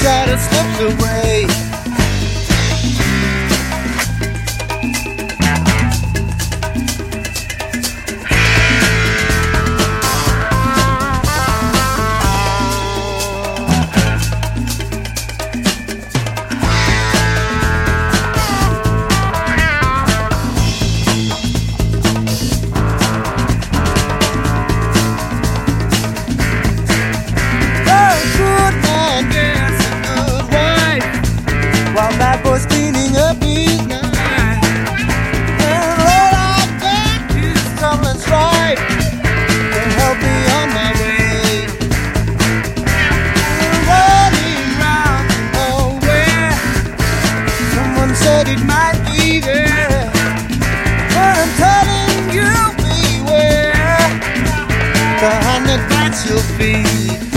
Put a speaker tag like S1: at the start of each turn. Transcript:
S1: shadow slips away. Bad boy's cleaning up his night, and all I got is stumbling stripe to help me on my way. Running round nowhere, someone said it might be there, but I'm telling you beware, the hand that bites your feet.